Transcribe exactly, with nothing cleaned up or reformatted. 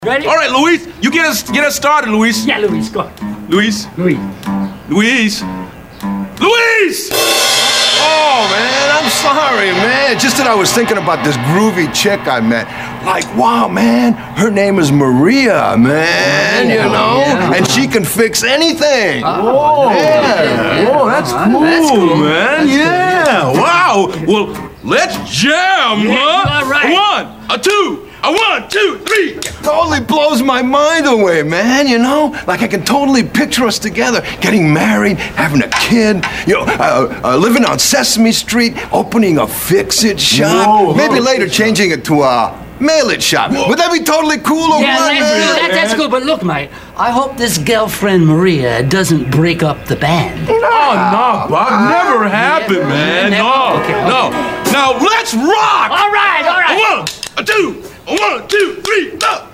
Ready? All right, Luis, you get us get us started, Luis. Yeah, Luis, go on. Luis. Luis. Luis. Luis! Oh, man, I'm sorry, man. Just that I was thinking about this groovy chick I met. Like, wow, man, her name is Maria, man, you know? Yeah. And she can fix anything. Whoa. Yeah. Whoa, that's cool, That's cool. man. Yeah. Wow. Well, let's jam, Yeah, huh? all right. A one, a two, a one, two, three. Totally blows my mind away, man, you know? Like, I can totally picture us together, getting married, having a kid, you know, uh, uh, living on Sesame Street, opening a fix-it shop. Whoa, Maybe whoa. later changing it to a mail-it shop. Would that be totally cool or Yeah, what, that's, man? that, that's cool, but look, mate, I hope this girlfriend Maria doesn't break up the band. Oh, no, Bob. Never happened, man. Never- No. okay, okay. No. Now, let's rock. All right, all right. A one, a two, a one, two, three, go.